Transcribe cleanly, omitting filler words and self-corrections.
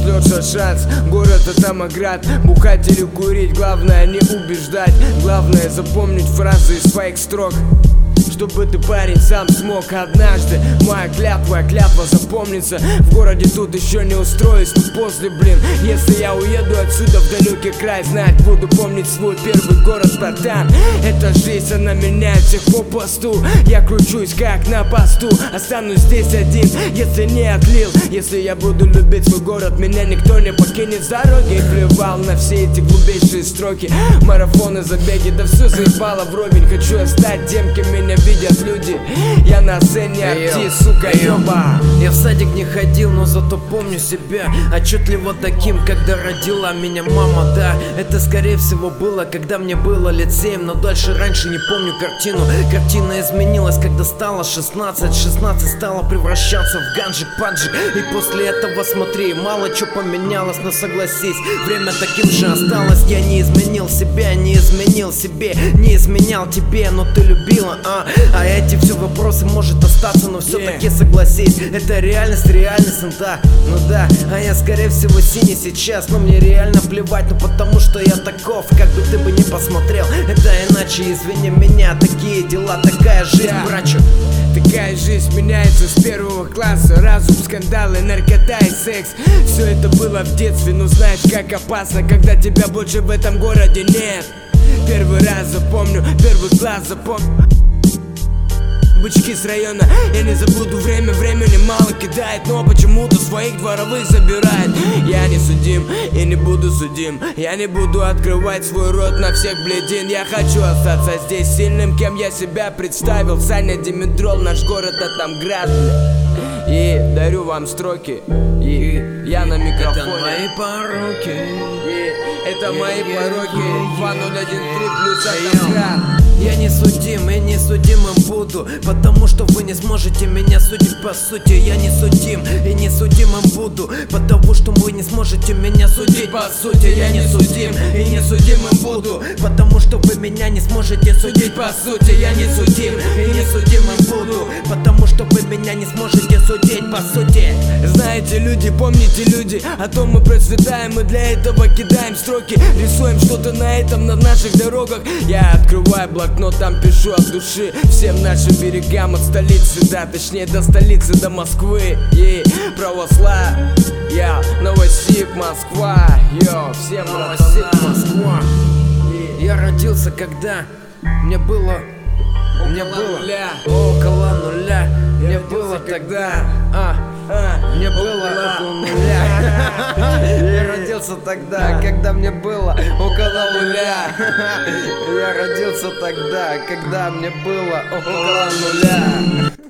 Леша шанс, город это Маград. Бухать или курить, главное не убеждать. Главное запомнить фразы из своих строк, чтобы ты, парень, сам смог однажды. Моя клятва запомнится. В городе тут еще не устроюсь, но после, блин, если я уеду отсюда в далекий край, знать буду, помнить свой первый город, братан. Эта жизнь, она меняет всех по посту. Я кручусь как на посту, останусь здесь один, если не отлил. Если я буду любить свой город, меня никто не покинет с дороги. Плевал на все эти глубейшие строки, марафоны, забеги, да все заебало вровень. Хочу я стать тем, кем меня видят люди. Я на сцене артист, сука, ёба. Я в садик не ходил, но зато помню себя отчетливо таким, когда родила меня мама. Да, это скорее всего было, когда мне было лет 7, но дальше раньше не помню картину. Картина изменилась, когда стало 16. 16 стало превращаться в ганжик-паджик. И после этого, смотри, мало чё поменялось, но согласись, время таким же осталось. Я не изменил себя, не изменил себе, не изменял тебе, но ты любила, а эти все вопросы может остаться, но все-таки согласись, это реальность, да, ну да. А я скорее всего синий сейчас, но мне реально плевать, ну потому что я таков, как бы ты бы не посмотрел. Это иначе, извини меня, такие дела, такая жизнь, брачу. Такая жизнь меняется с первого класса. Разум, скандалы, наркота и секс. Все это было в детстве, но знаешь, как опасно, когда тебя больше в этом городе нет. Первый раз запомню, первый класс запомню. Бычки с района, я не забуду время, времени мало кидает, но почему-то своих дворовых забирает. Я не судим и не буду судим, я не буду открывать свой рот на всех бледин. Я хочу остаться здесь сильным, кем я себя представил. Саня Димитрол, наш город, а там град. И дарю вам строки, и я на микрофоне. Это мои пороки, это мои пороки. 2013 плюс Атасград. Я не судим и не судимым буду, потому что вы не сможете меня судить по сути. Я не судим и не судимым буду, потому что вы не сможете меня судить по сути. Я не судим и не судимым буду, потому что вы меня не сможете судить по сути. Я не судим и не судимым буду, потому что вы меня не сможете судить по сути. Знаете, люди, помните, люди, о том мы процветаем, и для этого кидаем строки, рисуем что-то на этом, на наших дорогах. Я открываю блокнот, там пишу от души всем нашим берегам, от столицы, да, точнее до столицы, до Москвы. И православие, Новосиб, Москва, йо, всем Новосиб, Москва. Я родился, когда мне было нуля. Около нуля. Мне было когда мне было около нуля. Я родился тогда, когда мне было около нуля. Я родился тогда, когда мне было около нуля.